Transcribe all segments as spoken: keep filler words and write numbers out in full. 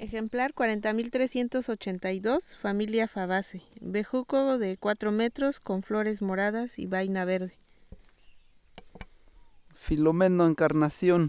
Ejemplar cuarenta mil trescientos ochenta y dos, familia Fabaceae. Bejuco de cuatro metros con flores moradas y vaina verde. Filomeno Encarnación.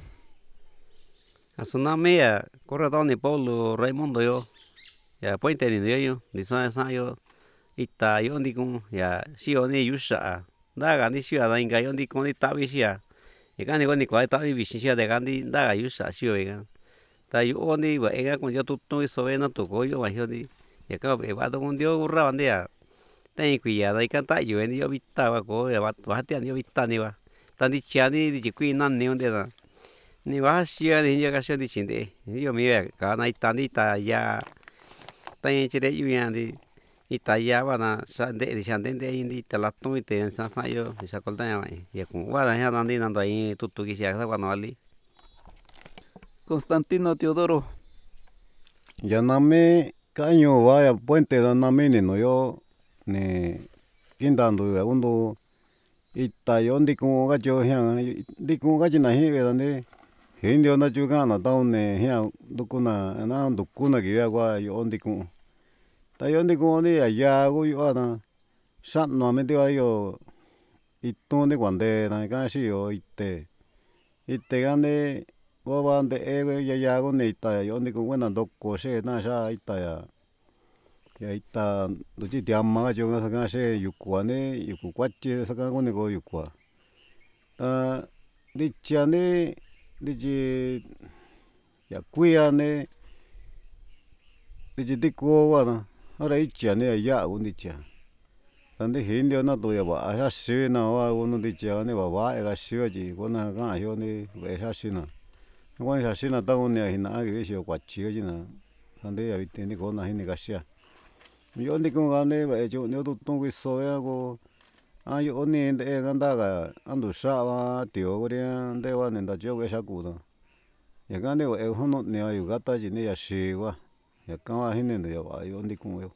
Asunami ya corredor ni Paulo Raimundo yo. Ya puente ni yo yo. Ni sa sa yo. Ita yo ni con ya sio ni yusha. Daga ni sio da inga yo ni con ni tabi sia. Ya kan ni con ni kwa tabi bishi sia de kan ni daga yusha sio ya. Ta yo ni ba enga con yo tu tu so ve na tu ko yo ba yo ni. Ya ka be ba con dio urra bande ya. Ten kuya da kan ta yo ni yo vita ba ko ya ba ba ti ni yo vita ni ba. Ta ni chia ni di kui nan ni onde da. Ni ba xia ni ya ka xia ni chin de yo mi ya ka na ita ni ta ya ta yin chi de yu ya di ita ya ba na sa de di san de de yin di ta la tu te sa sa yo sa kol ta ya ba ya ku wa da ya na ni na da yin tu tu ki sia sa wa no ali Constantino Teodoro. Ya nami kaño va ya puente da nami ni no yo ni pindando ya undo ita yo ndi kun ga jo ya ndi kun ga jina hi ga ni hindio na ju ga na da ne ya du kuna na du kuna ki ya wa yo ndi kun ta yo ndi kun ni ya ya go yo na sa no me dio yo itu ni guande na ga shi yo ite ite ga ne wa ba de e ya ya go ni ita yo ndi kun na do ko she na sha ita ya ya ita du ji dia ma jo ga ga she yu kwa ne yu ku kwa chi sa ga go ni go yu kwa ta di cha ne di ji ya kuya ne di ji di ko wa na ahora i cha ne ya u ni cha ta de hin dio na do ya ba a shi na wa u no di cha ne ba ba ga shi ji go na ga yo ni ve sha shi na wa sha shi na ta go ne hi na ge shi kwa chi ji na ta de ya te ni go na hi ni ga sha yo ni ko ga ne ba jo ne du tu wi so ya go a yo ni de ga da ga an du sha ba tio go ria de wa ne da jo ge sha ku da ya ga ne wa e ho no ne yu ga ta ji ne ya shi wa ya ka wa hi ne de ya ba yo ni ku yo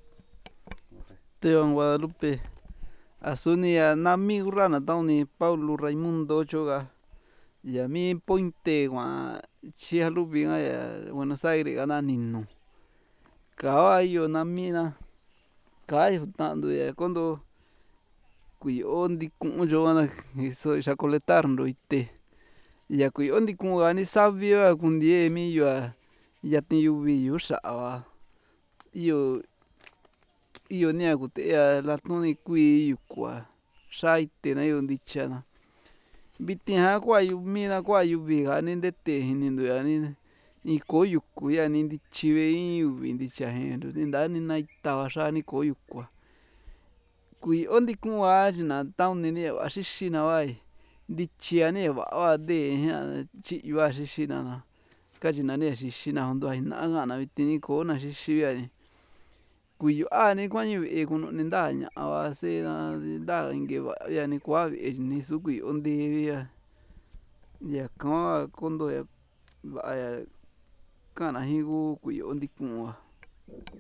Esteban Guadalupe. Asunia nami urana tauni Paulo Raimundo Choga. Ya mi pointe gua chia lupi nga ya Buenos Aires gana ninu. Caballo nami na. Kai tando ya kondo kui ondi kun jo na so chacoletar ndo ite. Ya kui ondi kun gani sabio kundie mi yo ya tin yuvi yu sha'wa. Iyo iyo ni akute ya la tuni kui yukwa. Shaite na yo ndichana. Biti ha kwa yu mi na kwa yu vi gani ndete hinindo ya ni ni ko yuku ya ni ndichive yuvi ndichahen ndo ndani na itawa sha ni ko yukwa. Kui ondi kun wa jina tauni ni wa shishi na wai. Ndichia ni wa wa de ya chi yua shishi na na. Kajina ni shishi na hondo hai na gana biti ni ko na shishi ya ni. Kui yu a ni kwa nyu e kuno ni nda nya wa se na nda inge wa ya ni kwa vi ni su kui ondi ya. Ya kwa kondo ya wa ya kana higu kui ondi kun wa.